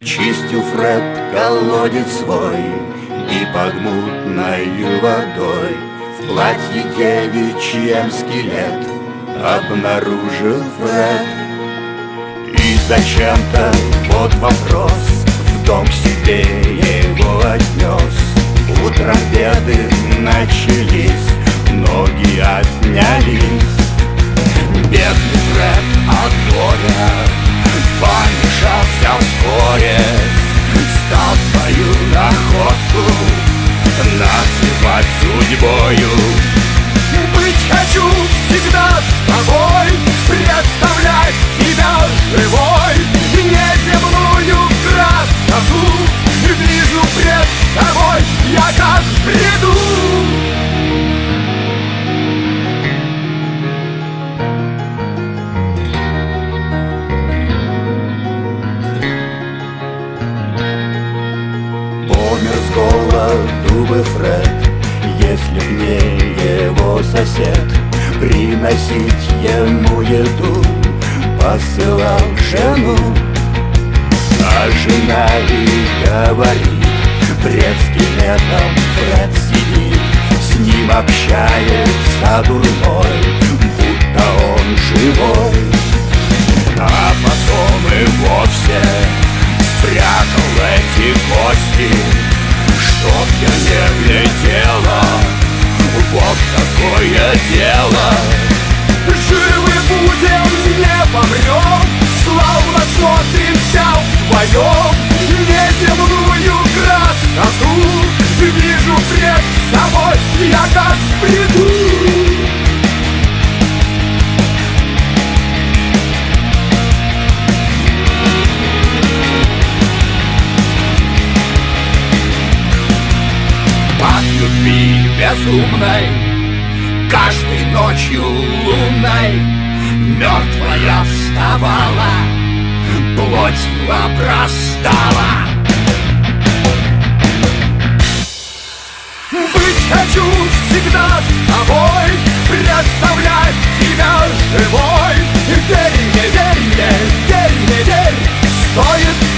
Чистил Фред колодец свой, и под мутною водой в платье девичьем скелет обнаружил Фред. И зачем-то, вот вопрос, в дом к себе его отнес. Утром беды начались, ноги отнялись. Бедный Фред от горя помешался вскоре, стал свою находку называть судьбою. Быть хочу всегда с тобой, представлять тебя живой, неземную красоту вижу пред собой, я как в бреду. Помер с голоду бы Фред, если б не его сосед приносить ему еду посылал жену. А жена и говорит, пред скелетом Фред сидит, с ним общается дурной, будто он живой. А потом и вовсе спрятал эти кости, чтоб я не глядела, вот такое дело. Живы будем, не помрем, славно смотримся вдвоем, неземную красоту вижу пред собой, я как в бреду. От любви безумной, каждой ночью лунной, мертвая вставала, плотью обрастала. Быть хочу всегда с тобой, представлять тебя живой. Верь мне, верь мне, верь мне, верь, стоит